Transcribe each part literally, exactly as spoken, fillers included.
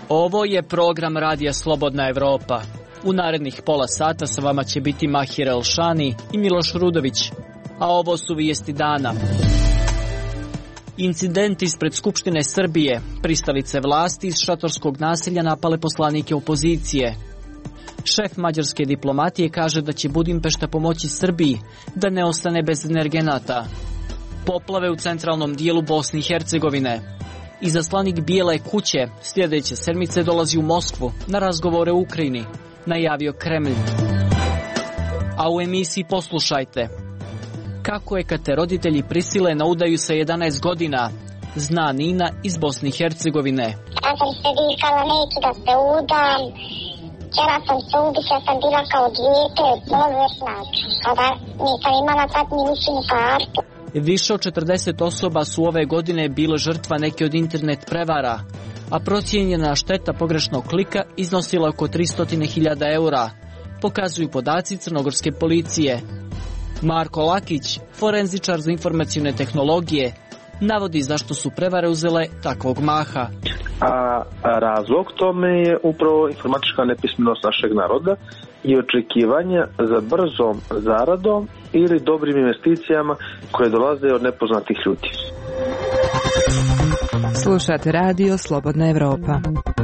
Ovo je program Radija Slobodna Evropa. U narednih pola sata sa vama će biti Mahir Elšani i Miloš Rudović. A ovo su vijesti dana. Incident ispred Skupštine Srbije. Pristalice vlasti iz šatorskog naselja napale poslanike opozicije. Šef mađarske diplomatije kaže da će Budimpešta pomoći Srbiji da ne ostane bez energenata. Poplave u centralnom dijelu Bosne i Hercegovine. Izaslanik Bijele kuće sljedeće sedmice dolazi u Moskvu na razgovore u Ukrajini, najavio Kremlj. A u emisiji poslušajte. Kako je kad te roditelji prisile na udaju sa jedanaest godina, zna Nina iz Bosne i Hercegovine. Ja sam se vikala, neću da se udam, htjela sam se ubiti, ja sam bila kao dijete, bolesna, kada nisam imala tad ni ličnu kartu. Više od četrdeset osoba su ove godine bile žrtva neke od internet prevara, a procijenjena šteta pogrešnog klika iznosila oko tristo hiljada eura, pokazuju podaci crnogorske policije. Marko Lakić, forenzičar za informacione tehnologije, navodi zašto su prevare uzele takvog maha. A razlog tome je upravo informatička nepismenost našeg naroda i očekivanja za brzom zaradom ili dobrim investicijama koje dolaze od nepoznatih ljudi. Slušate Radio Slobodna Evropa.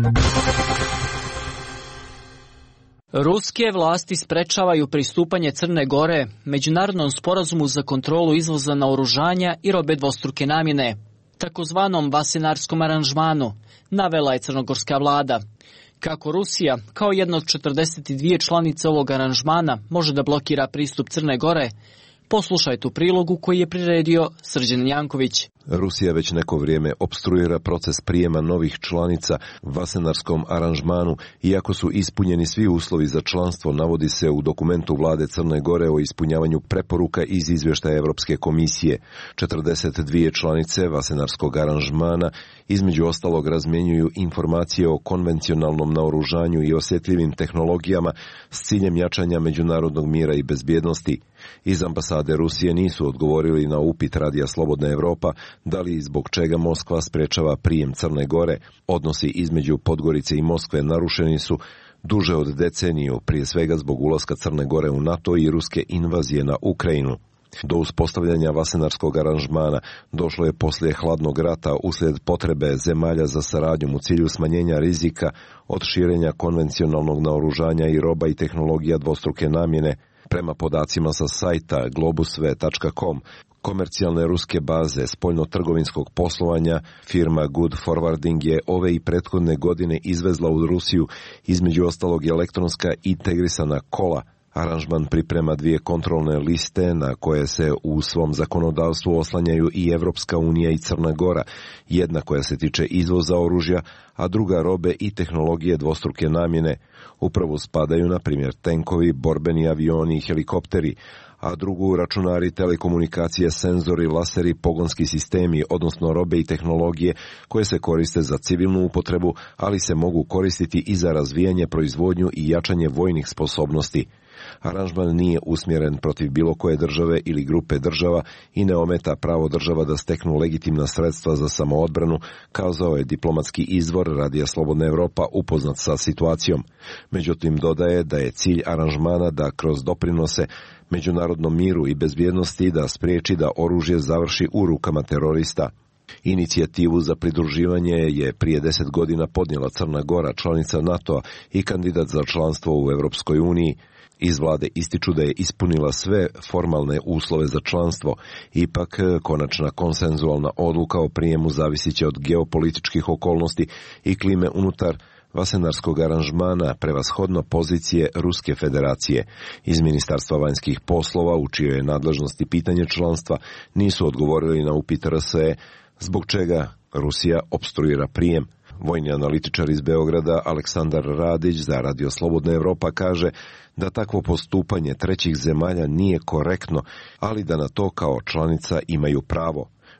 Ruske vlasti sprečavaju pristupanje Crne Gore međunarodnom sporazumu za kontrolu izvoza naoružanja i robe dvostruke namjene, takozvanom Vasenarskom aranžmanu, navela je crnogorska vlada. Kako Rusija, kao jedna od četrdeset dvije članice ovog aranžmana, može da blokira pristup Crne Gore, poslušajte u prilogu koji je priredio Srđan Janković. Rusija već neko vrijeme opstruira proces prijema novih članica Vasenarskom aranžmanu, iako su ispunjeni svi uslovi za članstvo, navodi se u dokumentu vlade Crne Gore o ispunjavanju preporuka iz izvještaja Europske komisije. četrdeset dvije članice Vasenarskog aranžmana između ostalog razmjenjuju informacije o konvencionalnom naoružanju i osjetljivim tehnologijama s ciljem jačanja međunarodnog mira i bezbjednosti. Iz ambasade Rusije nisu odgovorili na upit Radija Slobodna Evropa da li i zbog čega Moskva sprečava prijem Crne Gore. Odnosi između Podgorice i Moskve narušeni su duže od deceniju, prije svega zbog ulaska Crne Gore u NATO i ruske invazije na Ukrajinu. Do uspostavljanja Vasenarskog aranžmana došlo je poslije hladnog rata uslijed potrebe zemalja za saradnjom u cilju smanjenja rizika od širenja konvencionalnog naoružanja i roba i tehnologija dvostruke namjene. Prema podacima sa sajta globusve tačka com, komercijalne ruske baze spoljno-trgovinskog poslovanja, firma Good Forwarding je ove i prethodne godine izvezla u Rusiju između ostalog elektronska integrisana kola. Aranžman priprema dvije kontrolne liste na koje se u svom zakonodavstvu oslanjaju i Evropska unija i Crna Gora, jedna koja se tiče izvoza oružja, a druga robe i tehnologije dvostruke namjene. Upravo spadaju, na primjer, tenkovi, borbeni avioni i helikopteri, a drugu računari, telekomunikacije, senzori, laseri, pogonski sistemi, odnosno robe i tehnologije koje se koriste za civilnu upotrebu, ali se mogu koristiti i za razvijanje, proizvodnju i jačanje vojnih sposobnosti. Aranžman nije usmjeren protiv bilo koje države ili grupe država i ne ometa pravo država da steknu legitimna sredstva za samoodbranu, kazao je diplomatski izvor Radija Slobodna Evropa upoznat sa situacijom. Međutim, dodaje da je cilj aranžmana da kroz doprinose međunarodnom miru i bezbjednosti da spriječi da oružje završi u rukama terorista. Inicijativu za pridruživanje je prije deset godina podnijela Crna Gora, članica NATO-a i kandidat za članstvo u Europskoj uniji. Iz vlade ističu da je ispunila sve formalne uslove za članstvo, ipak konačna konsenzualna odluka o prijemu zavisit će od geopolitičkih okolnosti i klime unutar Vasenarskog aranžmana, prevashodno pozicije Ruske federacije. Iz Ministarstva vanjskih poslova, u čijoj je nadležnosti pitanje članstva, nisu odgovorili na upit R S E zbog čega Rusija opstruira prijem. Vojni analitičar iz Beograda Aleksandar Radić za Radio Slobodna Evropa kaže da takvo postupanje trećih zemalja nije korektno, ali da na to kao članica imaju pravo.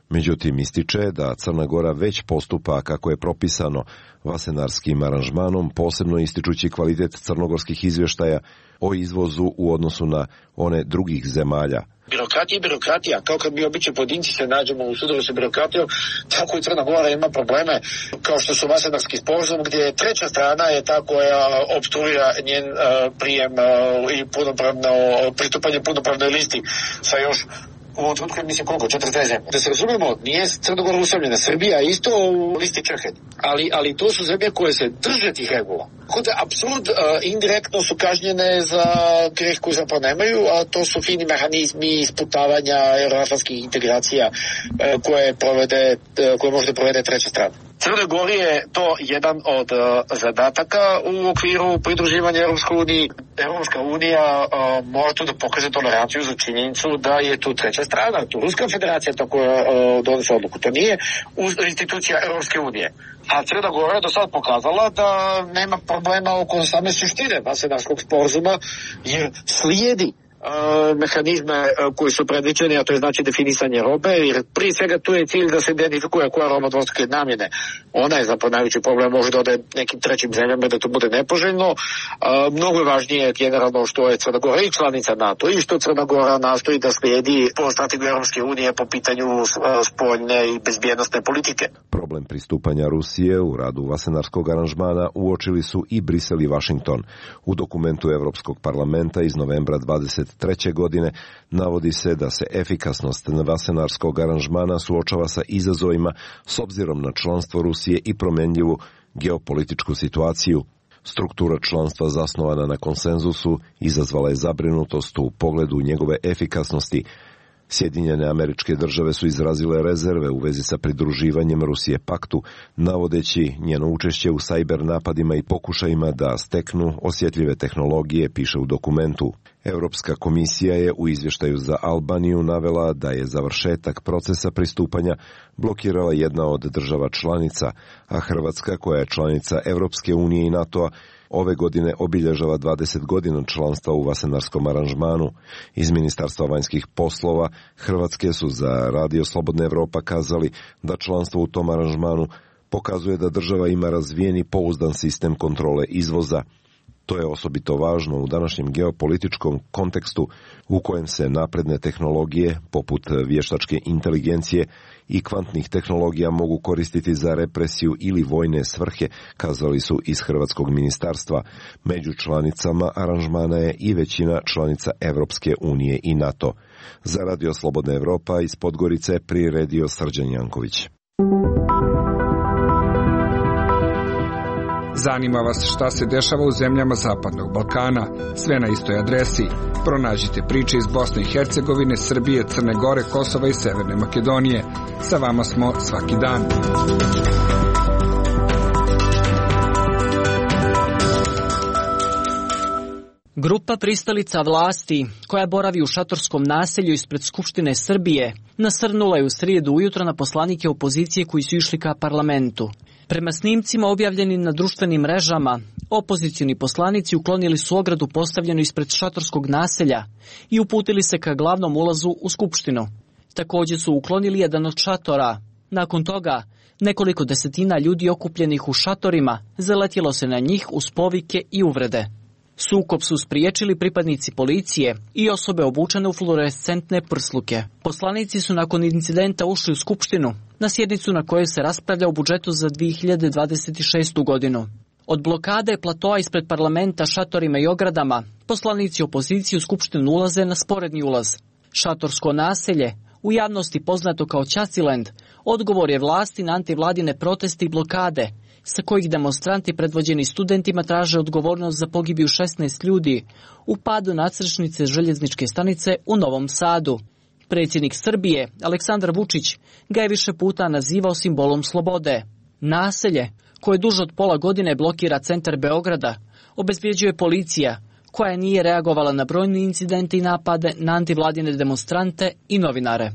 Međutim, ističe da Crna Gora već postupa kako je propisano vasenarskim aranžmanom, posebno ističući kvalitet crnogorskih izvještaja o izvozu u odnosu na one drugih zemalja. Birokratija i birokratija, kao kad mi obični pojedinci se nađemo u sudovu sa birokratijom, tako i Crna Gora ima probleme kao što su vasenarski sporazum, gdje treća strana je ta koja opstruira njen uh, prijem uh, i punopravno pristupanje punopravnoj listi sa još u ovom trenutku mislim koliko, četrdeset zemlje. Da se razumemo, nije Crna Gora usamljena, Srbija isto u listi čekanja. Ali, ali to su zemlje koje se drže tih regula. Kod apsurd, uh, indirektno su kažnjene za greh koji zapravo nemaju, a to su fini mehanizmi isputavanja euroatlantskih integracija uh, koje, provede, uh, koje može da provede treća strana. Crnoj Gori je to jedan od uh, zadataka u okviru pridruživanja Europskoj uniji. Europska unija uh, mora tu da pokaže toleranciju za činjenicu da je tu treća strana, tu Ruska federacija to koja uh, donosi odluku. To nije institucija Europske unije. A Crna Gora je do sad pokazala da nema problema oko same suštine vasenarskog sporazuma, jer slijedi Uh, mehanizme uh, koji su predviđeni, a to je znači definisanje robe, jer prije svega tu je cilj da se identifikuje koja roba dvostruke namjene. Ona je zapravo najveći problem, može da ode nekim trećim zemljama da to bude nepoželjno. Uh, mnogo je važnije generalno što je Crna Gora i članica NATO i što Crna Gora nastoji da slijedi po strategiju Europske unije po pitanju uh, spoljne i bezbjednostne politike. Problem pristupanja Rusije u radu vasenarskog aranžmana uočili su i Brisel i Washington. U dokumentu Evropskog parlamenta iz novembra dvadeset treće godine navodi se da se efikasnost vasenarskog aranžmana suočava sa izazovima s obzirom na članstvo Rusije i promjenjivu geopolitičku situaciju. Struktura članstva zasnovana na konsenzusu izazvala je zabrinutost u pogledu njegove efikasnosti. Sjedinjene Američke Države su izrazile rezerve u vezi sa pridruživanjem Rusije paktu, navodeći njeno učešće u sajber napadima i pokušajima da steknu osjetljive tehnologije, piše u dokumentu. Europska komisija je u izvještaju za Albaniju navela da je završetak procesa pristupanja blokirala jedna od država članica, a Hrvatska, koja je članica Europske unije i NATO-a, ove godine obilježava dvadeset godina članstva u vasenarskom aranžmanu. Iz Ministarstva vanjskih poslova Hrvatske su za Radio Slobodna Evropa kazali da članstvo u tom aranžmanu pokazuje da država ima razvijeni pouzdan sistem kontrole izvoza. To je osobito važno u današnjem geopolitičkom kontekstu u kojem se napredne tehnologije, poput vještačke inteligencije i kvantnih tehnologija, mogu koristiti za represiju ili vojne svrhe, kazali su iz Hrvatskog ministarstva. Među članicama aranžmana je i većina članica Evropske unije i NATO. Za Radio Slobodna Evropa iz Podgorice priredio Srđan Janković. Zanima vas šta se dešava u zemljama Zapadnog Balkana? Sve na istoj adresi. Pronađite priče iz Bosne i Hercegovine, Srbije, Crne Gore, Kosova i Severne Makedonije. Sa vama smo svaki dan. Grupa pristalica vlasti, koja boravi u šatorskom naselju ispred Skupštine Srbije, nasrnula je u srijedu ujutro na poslanike opozicije koji su išli ka parlamentu. Prema snimcima objavljenim na društvenim mrežama, opozicioni poslanici uklonili su ogradu postavljenu ispred šatorskog naselja i uputili se ka glavnom ulazu u Skupštinu. Također su uklonili jedan od šatora. Nakon toga, nekoliko desetina ljudi okupljenih u šatorima zaletjelo se na njih uz povike i uvrede. Sukob su spriječili pripadnici policije i osobe obučene u fluorescentne prsluke. Poslanici su nakon incidenta ušli u Skupštinu, na sjednicu na kojoj se raspravlja o budžetu za dvije hiljade dvadeset šestu. godinu. Od blokade platoa ispred parlamenta šatorima i ogradama, poslanici opozicije u Skupštinu ulaze na sporedni ulaz. Šatorsko naselje, u javnosti poznato kao Ćasiland, odgovor je vlasti na antivladine proteste i blokade, sa kojih demonstranti predvođeni studentima traže odgovornost za pogibiju šesnaest ljudi u padu nadstrešnice željezničke stanice u Novom Sadu. Predsjednik Srbije, Aleksandar Vučić, ga je više puta nazivao simbolom slobode. Naselje, koje duže od pola godine blokira centar Beograda, obezbjeđuje policija, koja nije reagovala na brojne incidente i napade na antivladine demonstrante i novinare.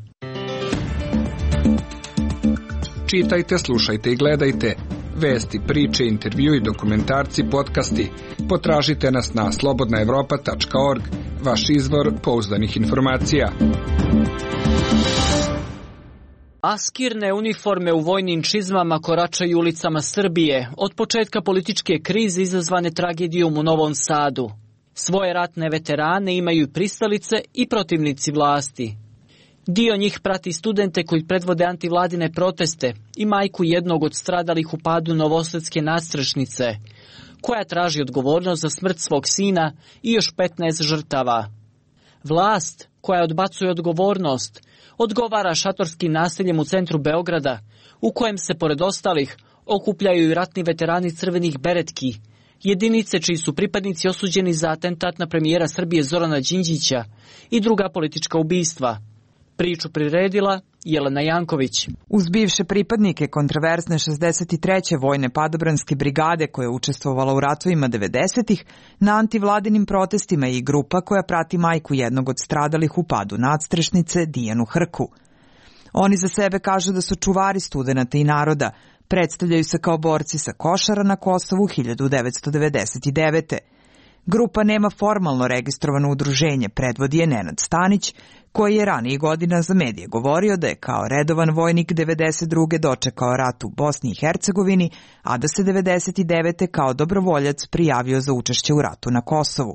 Čitajte, slušajte i gledajte. Vesti, priče, intervju i dokumentarci, podcasti. Potražite nas na slobodna evropa tačka org, vaš izvor pouzdanih informacija. Maskirne uniforme u vojnim čizmama koračaju ulicama Srbije od početka političke krize izazvane tragedijom u Novom Sadu. Svoje ratne veterane imaju i pristalice i protivnici vlasti. Dio njih prati studente koji predvode antivladine proteste i majku jednog od stradalih u padu novosadske nadstrešnice, koja traži odgovornost za smrt svog sina i još petnaest žrtava. Vlast, koja odbacuje odgovornost, odgovara šatorskim naseljem u centru Beograda, u kojem se, pored ostalih, okupljaju i ratni veterani crvenih beretki, jedinice čiji su pripadnici osuđeni za atentat na premijera Srbije Zorana Đinđića i druga politička ubistva. Priču priredila Jelena Janković. Uz bivše pripadnike kontraverzne šezdeset treće vojne padobranske brigade koja je učestvovala u ratovima devedesetih, na antivladinim protestima je i grupa koja prati majku jednog od stradalih u padu nadstrešnice Dijanu Hrku. Oni za sebe kažu da su čuvari studenata i naroda, predstavljaju se kao borci sa Košara na Kosovu hiljadu devetsto devedeset devete. Grupa nema formalno registrovano udruženje, predvodi je Nenad Stanić, koji je ranijih godina za medije govorio da je kao redovan vojnik devedeset druge dočekao rat u Bosni i Hercegovini, a da se devedeset devete kao dobrovoljac prijavio za učešće u ratu na Kosovu.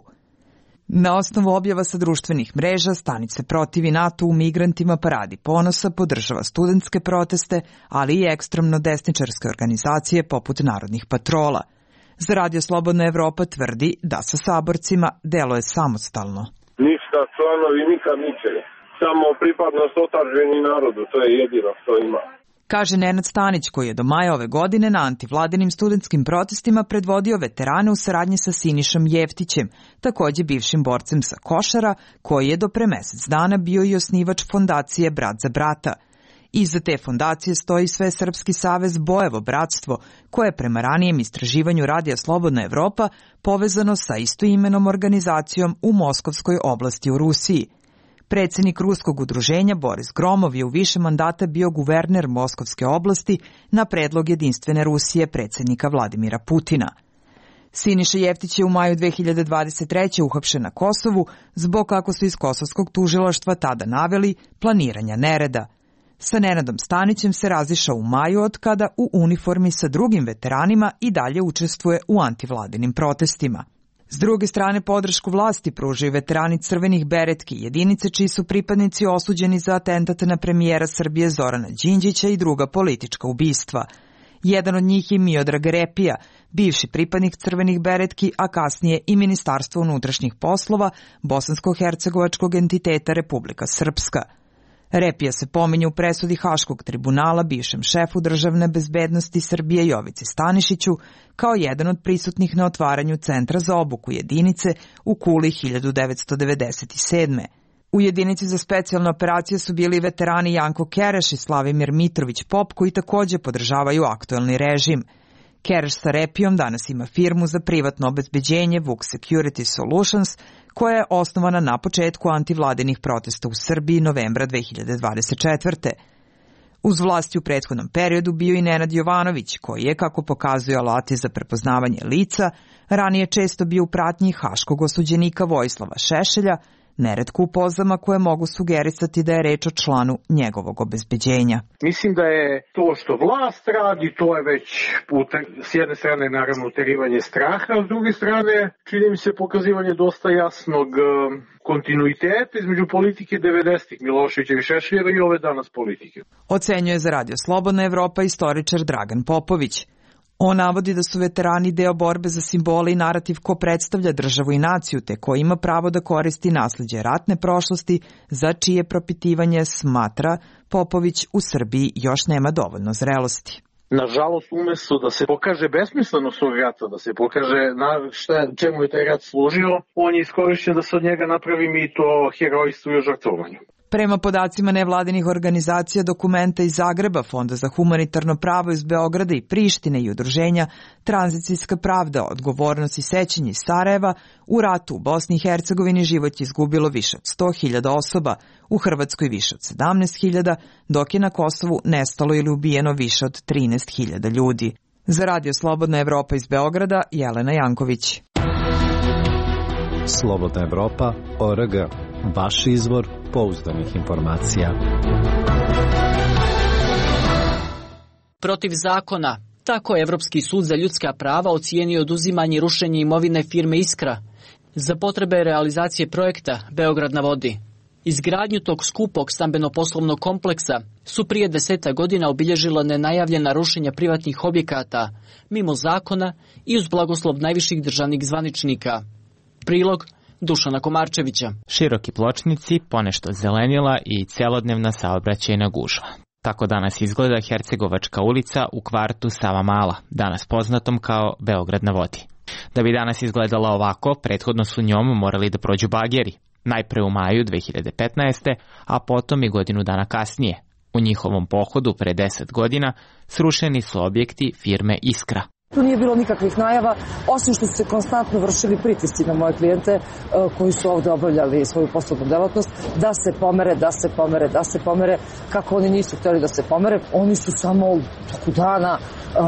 Na osnovu objava sa društvenih mreža, Stanić se protivi NATO u migrantima Paradi ponosa, podržava studentske proteste, ali i ekstremno desničarske organizacije poput Narodnih patrola. Za Radio Slobodna Evropa tvrdi da sa saborcima deluje samostalno. Ništa članovi nikad ničega. Samo pripadnost otadžbini narodu, to je jedino što ima. Kaže Nenad Stanić, koji je do maja ove godine na antivladinim studentskim protestima predvodio veterane u saradnji sa Sinišom Jeftićem, takođe bivšim borcem sa Košara, koji je do pre mesec dana bio i osnivač fondacije Brat za brata. Iza te fondacije stoji Svesrpski savez Bojevo bratstvo, koje je prema ranijem istraživanju Radija Slobodna Evropa povezano sa istoimenom organizacijom u Moskovskoj oblasti u Rusiji. Predsednik ruskog udruženja Boris Gromov je u više mandata bio guverner Moskovske oblasti na predlog Jedinstvene Rusije predsednika Vladimira Putina. Siniša Jeftić je u maju dve hiljade dvadeset treće uhapšen na Kosovu zbog, kako su iz kosovskog tužilaštva tada naveli, planiranja nereda. Sa Nenadom Stanićem se razišao u maju, od kada u uniformi sa drugim veteranima i dalje učestvuje u antivladinim protestima. S druge strane, podršku vlasti pružaju veterani crvenih beretki, jedinice čiji su pripadnici osuđeni za atentat na premijera Srbije Zorana Đinđića i druga politička ubistva. Jedan od njih je Miodrag Repija, bivši pripadnik crvenih beretki, a kasnije i Ministarstvo unutrašnjih poslova bosansko-hercegovačkog entiteta Republika Srpska. Repija se pominje u presudi Haškog tribunala bivšem šefu državne bezbednosti Srbije Jovici Stanišiću kao jedan od prisutnih na otvaranju Centra za obuku jedinice u Kuli hiljadu devetsto devedeset sedme. U jedinici za specijalne operacije su bili veterani Janko Kereš i Slavimir Mitrović Pop, koji takođe podržavaju aktuelni režim. Kereš sa Repijom danas ima firmu za privatno obezbeđenje Vuk Security Solutions, koja je osnovana na početku antivladinih protesta u Srbiji novembra dve hiljade dvadeset četvrte. Uz vlasti u prethodnom periodu bio i Nenad Jovanović, koji je, kako pokazuje alati za prepoznavanje lica, ranije često bio u pratnji haškog osuđenika Vojislava Šešelja, neretko u pozama koje mogu sugerisati da je reč o članu njegovog obezbeđenja. Mislim da je to što vlast radi, to je već s jedne strane naravno uterivanje straha, a s druge strane čini mi se pokazivanje dosta jasnog kontinuiteta između politike devedesetih Miloševićevi i Šešeljeva i ove danas politike. Ocenjuje za Radio Slobodna Evropa istoričar Dragan Popović. On navodi da su veterani deo borbe za simbole i narativ ko predstavlja državu i naciju, te ko ima pravo da koristi nasleđe ratne prošlosti, za čije propitivanje smatra Popović u Srbiji još nema dovoljno zrelosti. Nažalost, umesto da se pokaže besmislenost ovog rata, da se pokaže na šta, čemu je taj rat služio, on je iskorišćen da se od njega napravi mito o herojstvu i o žrtvovanju. Prema podacima nevladinih organizacija, dokumenta iz Zagreba, Fonda za humanitarno pravo iz Beograda i Prištine i udruženja Tranzicijska pravda, odgovornost i sećanje iz Sarajeva, u ratu u Bosni i Hercegovini život je izgubilo više od sto hiljada osoba, u Hrvatskoj više od sedamnaest hiljada, dok je na Kosovu nestalo ili ubijeno više od trinaest hiljada ljudi. Za Radio Slobodna Evropa iz Beograda, Jelena Janković. Slobodna Evropa, O R G, vaš izvor pouzdanih informacija. Protiv zakona. Tako je Evropski sud za ljudska prava ocijenio oduzimanje i rušenje imovine firme Iskra za potrebe realizacije projekta Beograd na vodi. Izgradnju tog skupog stambeno-poslovnog kompleksa su prije deseta godina obilježila nenajavljena rušenja privatnih objekata, mimo zakona i uz blagoslov najviših državnih zvaničnika. Prilog Dušana Komarčevića. Široki pločnici, ponešto zelenila i celodnevna saobraćajna gužva. Tako danas izgleda Hercegovačka ulica u kvartu Savamala, danas poznatom kao Beograd na vodi. Da bi danas izgledala ovako, prethodno su njom morali da prođu bageri. Najpre u maju dve hiljade petnaeste. a potom i godinu dana kasnije. U njihovom pohodu pre deset godina srušeni su objekti firme Iskra. Tu nije bilo nikakvih najava, osim što su se konstantno vršili pritisci na moje klijente koji su ovde obavljali svoju poslovnu delatnost, da se pomere, da se pomere, da se pomere. Kako oni nisu htjeli da se pomere, oni su samo u toku dana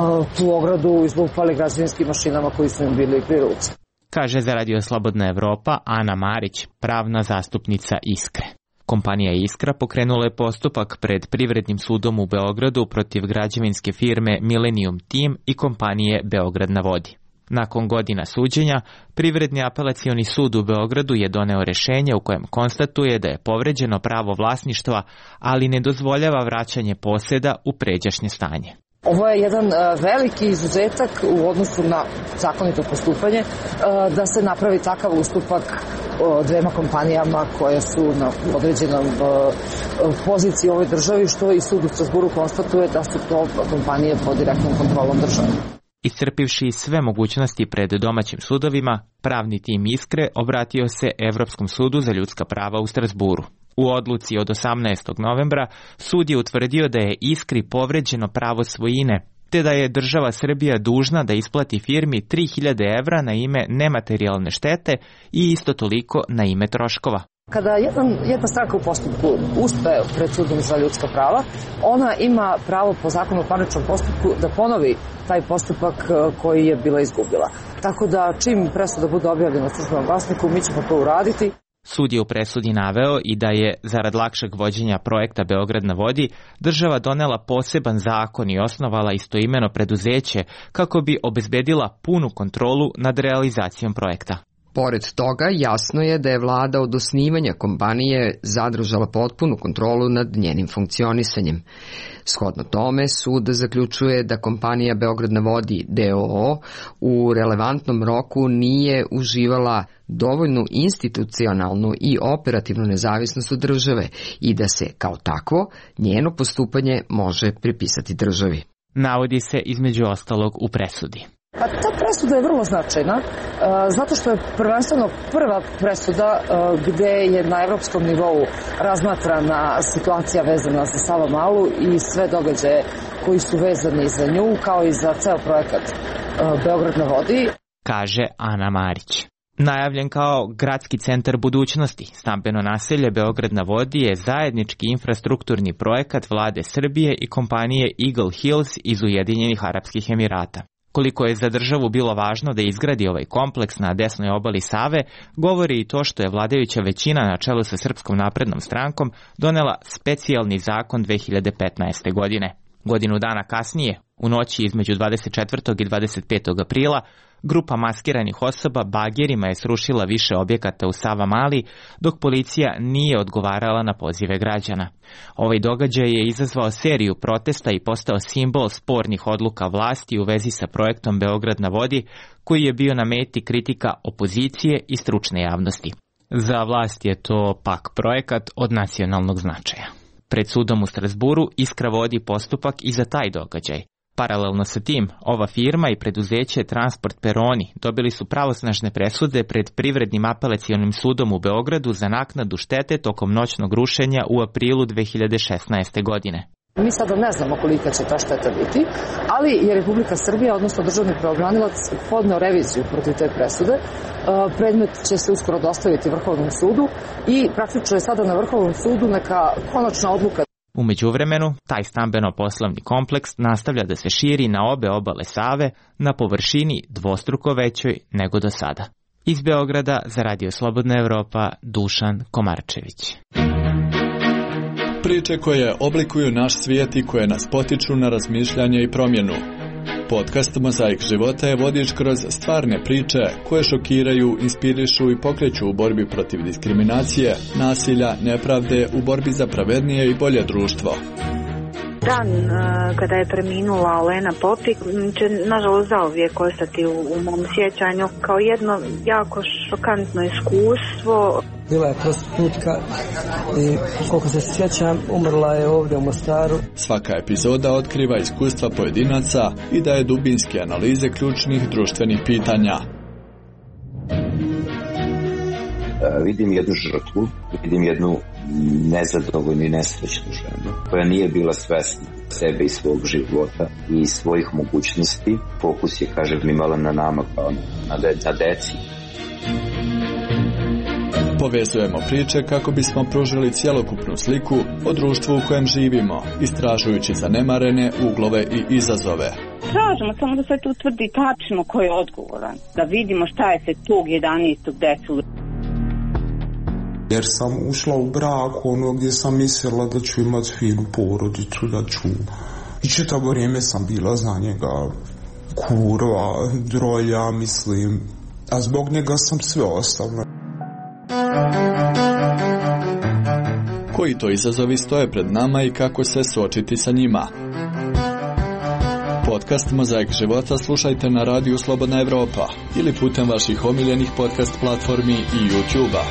tu ogradu izlupali građevinskim mašinama koji su im bili pri ruci. Kaže za Radio Slobodna Evropa Ana Marić, pravna zastupnica Iskre. Kompanija Iskra pokrenula je postupak pred Privrednim sudom u Beogradu protiv građevinske firme Millennium Team i kompanije Beograd na vodi. Nakon godina suđenja, Privredni apelacioni sud u Beogradu je doneo rešenje u kojem konstatuje da je povređeno pravo vlasništva, ali ne dozvoljava vraćanje poseda u pređašnje stanje. Ovo je jedan veliki izuzetak u odnosu na zakonito postupanje, da se napravi takav ustupak dvema kompanijama koje su na određenom poziciji u ovoj državi, što i sud u Strasburu konstatuje da su to kompanije pod direktnom kontrolom države. Iscrpivši sve mogućnosti pred domaćim sudovima, pravni tim Iskre obratio se Evropskom sudu za ljudska prava u Strasburu. U odluci od osamnaestog novembra sud je utvrdio da je Iskri povređeno pravo svojine, te da je država Srbija dužna da isplati firmi tri hiljade evra na ime nematerijalne štete i isto toliko na ime troškova. Kada jedan, jedna stranka u postupku uspe pred sudom za ljudska prava, ona ima pravo po zakonu o parničnom postupku da ponovi taj postupak koji je bila izgubila. Tako da čim presuda bude objavljena u Službenom glasniku, mi ćemo to uraditi. Sud je u presudi naveo i da je, zarad lakšeg vođenja projekta Beograd na vodi, država donela poseban zakon i osnovala istoimeno preduzeće kako bi obezbedila punu kontrolu nad realizacijom projekta. Pored toga, jasno je da je vlada od osnivanja kompanije zadržala potpunu kontrolu nad njenim funkcionisanjem. Shodno tome, sud zaključuje da kompanija Beograd na vodi d o o u relevantnom roku nije uživala dovoljnu institucionalnu i operativnu nezavisnost od države i da se, kao takvo, njeno postupanje može pripisati državi. Navodi se između ostalog u presudi. Pa ta presuda je vrlo značajna, uh, zato što je prvenstveno prva presuda uh, gde je na evropskom nivou razmatrana situacija vezana za Savamalu i sve događaje koji su vezani za nju, kao i za ceo projekat uh, Beograd na vodi. Kaže Ana Marić. Najavljen kao gradski centar budućnosti, stambeno naselje Beograd na vodi je zajednički infrastrukturni projekat vlade Srbije i kompanije Eagle Hills iz Ujedinjenih Arapskih Emirata. Koliko je za državu bilo važno da izgradi ovaj kompleks na desnoj obali Save, govori i to što je vladajuća većina na čelu sa Srpskom naprednom strankom donela specijalni zakon dve hiljade petnaeste. godine. Godinu dana kasnije, u noći između dvadeset četvrtog i dvadeset petog aprila, grupa maskiranih osoba bagerima je srušila više objekata u Savamali, dok policija nije odgovarala na pozive građana. Ovaj događaj je izazvao seriju protesta i postao simbol spornih odluka vlasti u vezi sa projektom Beograd na vodi, koji je bio na meti kritika opozicije i stručne javnosti. Za vlast je to pak projekat od nacionalnog značaja. Pred sudom u Strasburu Iskra vodi postupak i za taj događaj. Paralelno sa tim, ova firma i preduzeće Transport Peroni dobili su pravosnažne presude pred Privrednim apelacionim sudom u Beogradu za naknadu štete tokom noćnog rušenja u aprilu dve hiljade šesnaeste. godine. Mi sada ne znamo kolika će ta šteta biti, ali je Republika Srbija, odnosno državni pravobranilac, podneo reviziju protiv te presude. Predmet će se uskoro dostaviti Vrhovnom sudu i praktično je sada na Vrhovnom sudu neka konačna odluka. U međuvremenu, taj stambeno-poslovni kompleks nastavlja da se širi na obe obale Save na površini dvostruko većoj nego do sada. Iz Beograda za Radio Slobodna Evropa, Dušan Komarčević. Priče koje oblikuju naš svijet i koje nas potiču na razmišljanje i promjenu. Podcast Mozaik života je vodič kroz stvarne priče koje šokiraju, inspirišu i pokreću u borbi protiv diskriminacije, nasilja, nepravde, u borbi za pravednije i bolje društvo. Dan kada je preminula Olena Popik će nažalost zauvijek ostati u, u mom sjećanju kao jedno jako šokantno iskustvo. Bila je prostitutka i koliko se sjećam umrla je ovdje u Mostaru. Svaka epizoda otkriva iskustva pojedinaca i daje dubinske analize ključnih društvenih pitanja. Uh, vidim jednu žrtvu, vidim jednu nezadovoljnu i nesrećnu ženu koja nije bila svesna sebe i svog života i svojih mogućnosti. Fokus je, kažem, imala na nama kao na, de, na deci. Povezujemo priče kako bismo pružili cjelokupnu sliku o društvu u kojem živimo, istražujući zanemarene uglove i izazove. Tražimo samo da se tu utvrdi tačno ko je odgovoran, da vidimo šta je se tog jedanaestog desilo. Jer sam ušla u brak ono gdje sam mislila da ću imati finu porodicu, da ću... I čitavo vrijeme sam bila za njega kurva, drolja, mislim, a zbog njega sam sve ostavila. Koji to izazovi stoje pred nama i kako se suočiti sa njima? Podcast Mozaik života slušajte na radiju Slobodna Evropa ili putem vaših omiljenih podcast platformi i YouTube-a.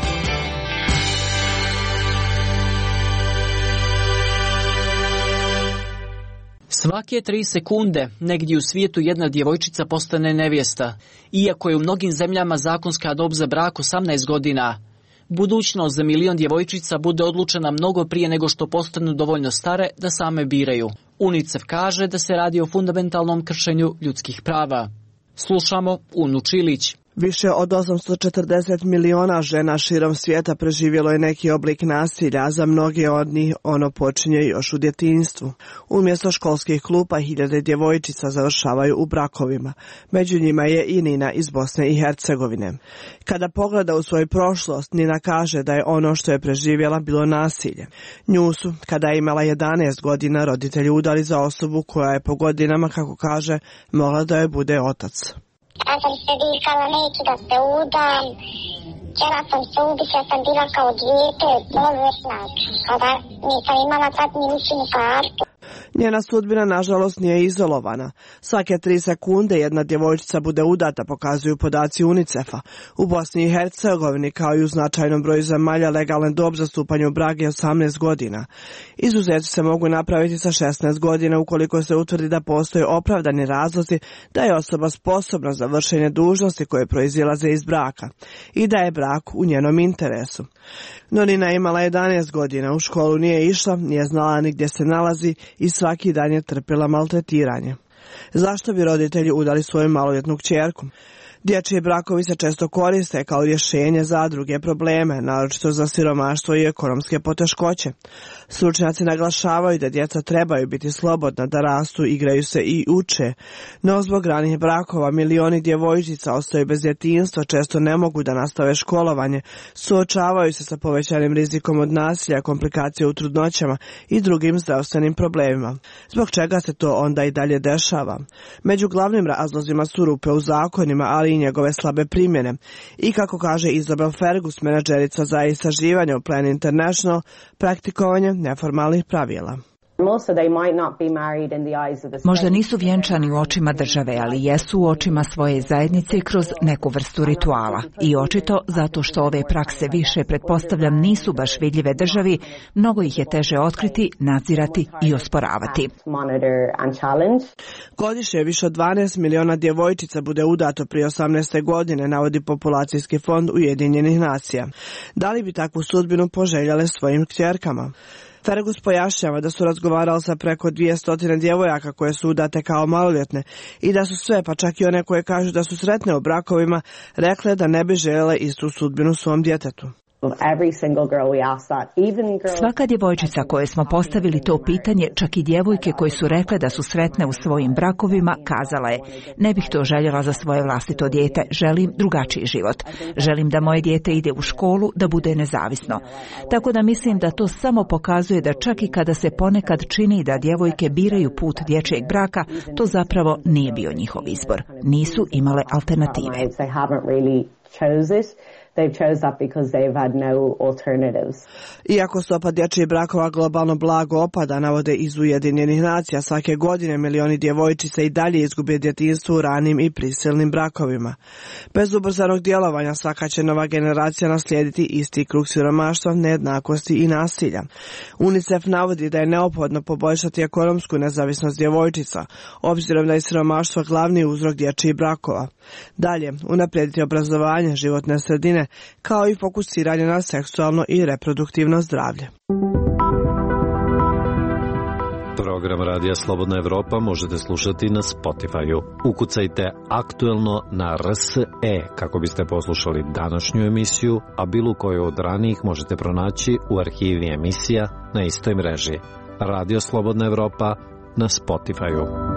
Svake tri sekunde negdje u svijetu jedna djevojčica postane nevjesta. Iako je u mnogim zemljama zakonska dob za brak osamnaest godina, budućnost za milion djevojčica bude odlučena mnogo prije nego što postanu dovoljno stare da same biraju. UNICEF kaže da se radi o fundamentalnom kršenju ljudskih prava. Slušamo Unu Čilić. Više od osamsto četrdeset miliona žena širom svijeta preživjelo je neki oblik nasilja, a za mnoge od njih ono počinje još u djetinjstvu. Umjesto školskih klupa hiljade djevojčica završavaju u brakovima. Među njima je i Nina iz Bosne i Hercegovine. Kada pogleda u svoju prošlost, Nina kaže da je ono što je preživjela bilo nasilje. Nju su, kada je imala jedanaest godina, roditelji udali za osobu koja je po godinama, kako kaže, mogla da joj bude otac. Ja sam se vikala, neću da se udam, htjela sam se ubiti, ja sam bila kao dijete, možeš znači, kada nisam imala tad ni ličnu kartu. Njena sudbina, nažalost, nije izolovana. Svake tri sekunde jedna djevojčica bude udata, pokazuju podaci UNICEF-a. U Bosni i Hercegovini, kao i u značajnom broju zemalja, legalna dob za stupanje u brak je osamnaest godina. Izuzeti se mogu napraviti sa šesnaest godina ukoliko se utvrdi da postoje opravdani razlozi da je osoba sposobna za vršenje dužnosti koje proizilaze iz braka i da je brak u njenom interesu. No Nina je imala jedanaest godina, u školu nije išla, nije znala ni gdje se nalazi i svaki dan je trpjela maltretiranje. Zašto bi roditelji udali svoju maloljetnu kćerku? Dječji brakovi se često koriste kao rješenje za druge probleme, naročito za siromaštvo i ekonomske poteškoće. Stručnjaci naglašavaju da djeca trebaju biti slobodna, da rastu, igraju se i uče. No zbog ranih brakova milioni djevojčica ostaju bez djetinjstva, često ne mogu da nastave školovanje, suočavaju se sa povećanim rizikom od nasilja, komplikacija u trudnoćama i drugim zdravstvenim problemima. Zbog čega se to onda i dalje dešava? Među glavnim razlozima su rupe u zakonima, ali i njegove slabe primjene. I kako kaže Isabel Fergus, menadžerica za istraživanje u Plan International, praktikovanje neformalnih pravila. Možda nisu vjenčani u očima države, ali jesu u očima svoje zajednice kroz neku vrstu rituala. I očito, zato što ove prakse više, pretpostavljam, nisu baš vidljive državi, mnogo ih je teže otkriti, nadzirati i osporavati. Godišnje više od dvanaest miliona djevojčica bude udato prije osamnaeste godine, navodi Populacijski fond Ujedinjenih nacija. Da li bi takvu sudbinu poželjale svojim kćerkama? Fergus pojašnjava da su razgovarali sa preko dvjesto djevojaka koje su udate kao maloljetne i da su sve, pa čak i one koje kažu da su sretne u brakovima, rekle da ne bi željele istu sudbinu svom djetetu. Svaka djevojčica koje smo postavili to pitanje, čak i djevojke koje su rekle da su sretne u svojim brakovima, kazala je: ne bih to željela za svoje vlastito dijete, želim drugačiji život. Želim da moje dijete ide u školu, da bude nezavisno. Tako da mislim da to samo pokazuje da čak i kada se ponekad čini da djevojke biraju put dječjeg braka, to zapravo nije bio njihov izbor. Nisu imale alternative. They've chose that because they've had no alternatives. Iako stopa dječjih brakova globalno blago opada, navode iz Ujedinjenih nacija, svake godine milioni djevojčica i dalje izgube djetinjstvo u ranim i prisilnim brakovima. Bez ubrzanog djelovanja svaka će nova generacija naslijediti isti krug siromaštva, nejednakosti i nasilja. UNICEF navodi da je neophodno poboljšati ekonomsku nezavisnost djevojčica, obzirom da je siromaštvo glavni uzrok dječjih brakova. Dalje, unaprijediti obrazovanje, životne sredine, kao i fokusiranje na seksualno i reproduktivno zdravlje. Program Radija Slobodna Evropa možete slušati na Spotify-u. Ukucajte aktuelno na R S E kako biste poslušali današnju emisiju, a bilo koju od ranijih možete pronaći u arhivi emisija na istoj mreži. Radio Slobodna Evropa na Spotify-u.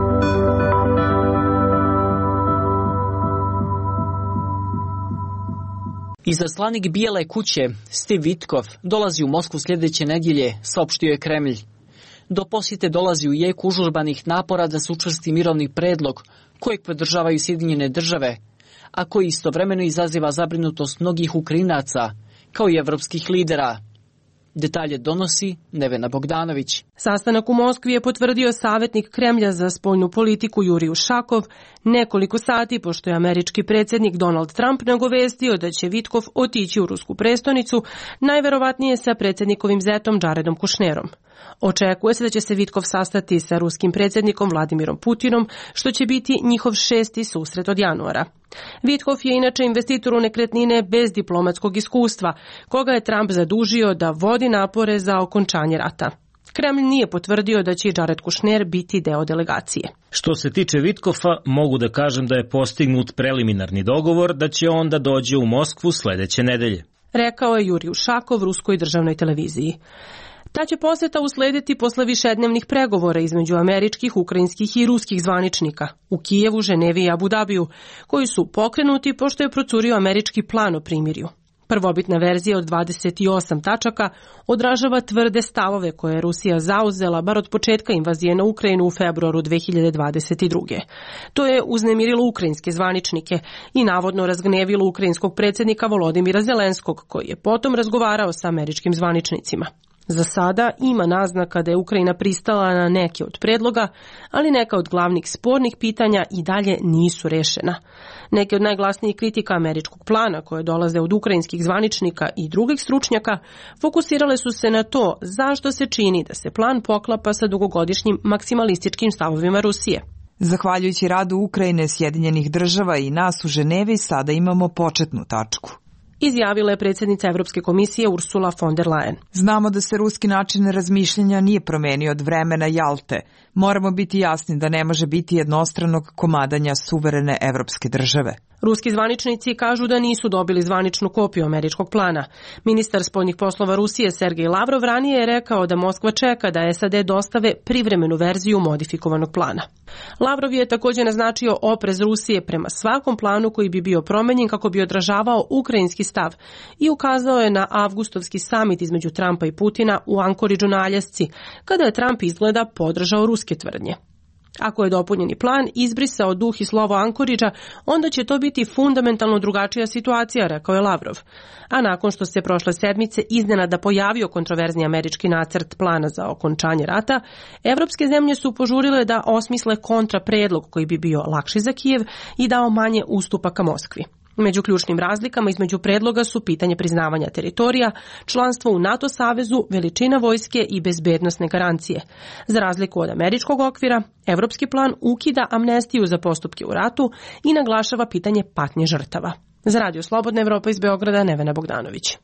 Izaslanik Bijele kuće, Steve Witkoff, dolazi u Moskvu sljedeće nedjelje, saopštio je Kremlj. Do posjete dolazi u jeku užurbanih napora da se učvrsti mirovni predlog, kojeg podržavaju Sjedinjene države, a koji istovremeno izaziva zabrinutost mnogih Ukrajinaca, kao i evropskih lidera. Detalje donosi Nevena Bogdanović. Sastanak u Moskvi je potvrdio savjetnik Kremlja za spoljnu politiku Jurij Ušakov nekoliko sati pošto je američki predsjednik Donald Trump nagovestio da će Witkoff otići u rusku prestonicu, najverovatnije sa predsjednikovim zetom Jaredom Kushnerom. Očekuje se da će se Witkoff sastati sa ruskim predsjednikom Vladimirom Putinom, što će biti njihov šesti susret od januara. Witkoff je inače investitor u nekretnine bez diplomatskog iskustva, koga je Trump zadužio da vodi napore za okončanje rata. Kremlj nije potvrdio da će Jared Kushner biti deo delegacije. Što se tiče Witkoffa, mogu da kažem da je postignut preliminarni dogovor da će on da dođe u Moskvu sljedeće nedelje, rekao je Jurij Ušakov ruskoj državnoj televiziji. Ta će posjeta uslediti posle višednevnih pregovora između američkih, ukrajinskih i ruskih zvaničnika u Kijevu, Ženevi i Abu Dabiju, koji su pokrenuti pošto je procurio američki plan o primirju. Prvobitna verzija od dvadeset osam tačaka odražava tvrde stavove koje je Rusija zauzela bar od početka invazije na Ukrajinu u februaru dve hiljade dvadeset druge. To je uznemirilo ukrajinske zvaničnike i navodno razgnevilo ukrajinskog predsjednika Volodimira Zelenskog, koji je potom razgovarao sa američkim zvaničnicima. Za sada ima naznaka da je Ukrajina pristala na neke od predloga, ali neka od glavnih spornih pitanja i dalje nisu rešena. Neke od najglasnijih kritika američkog plana, koje dolaze od ukrajinskih zvaničnika i drugih stručnjaka, fokusirale su se na to zašto se čini da se plan poklapa sa dugogodišnjim maksimalističkim stavovima Rusije. Zahvaljujući radu Ukrajine, Sjedinjenih država i nas u Ženevi, sada imamo početnu tačku, izjavila je predsjednica Evropske komisije Ursula von der Leyen. Znamo da se ruski način razmišljanja nije promenio od vremena Jalte. Moramo biti jasni da ne može biti jednostranog komadanja suverene evropske države. Ruski zvaničnici kažu da nisu dobili zvaničnu kopiju američkog plana. Ministar spoljnih poslova Rusije Sergej Lavrov ranije je rekao da Moskva čeka da S A D dostave privremenu verziju modifikovanog plana. Lavrov je također naznačio oprez Rusije prema svakom planu koji bi bio promenjen kako bi odražavao ukrajinski stav i ukazao je na avgustovski samit između Trumpa i Putina u Ankoridžu na Aljasci, kada je Trump izgleda podržao ruske tvrdnje. Ako je dopunjeni plan izbrisao duh i slovo Ankoridža, onda će to biti fundamentalno drugačija situacija, rekao je Lavrov. A nakon što se prošle sedmice iznenada pojavio kontroverzni američki nacrt plana za okončanje rata, evropske zemlje su požurile da osmisle kontrapredlog koji bi bio lakši za Kijev i dao manje ustupaka Moskvi. Među ključnim razlikama između predloga su pitanje priznavanja teritorija, članstvo u NATO savezu, veličina vojske i bezbednosne garancije. Za razliku od američkog okvira, evropski plan ukida amnestiju za postupke u ratu i naglašava pitanje patnje žrtava. Za Radio Slobodna Evropa iz Beograda, Nevena Bogdanović.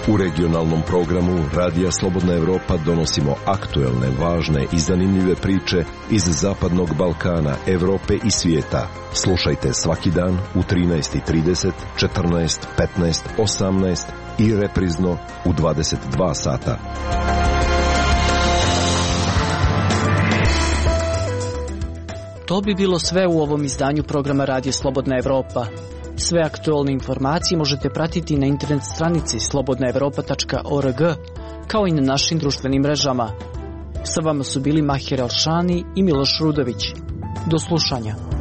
U regionalnom programu Radija Slobodna Evropa donosimo aktuelne, važne i zanimljive priče iz Zapadnog Balkana, Evrope i svijeta. Slušajte svaki dan u trinaest i trideset, četrnaest, petnaest, osamnaest i reprizno u dvadeset dva sata. To bi bilo sve u ovom izdanju programa Radio Slobodna Evropa. Sve aktualne informacije možete pratiti na internet stranici slobodna evropa tačka org, kao i na našim društvenim mrežama. Sa vama su bili Mahir Elšani i Miloš Rudović. Do slušanja.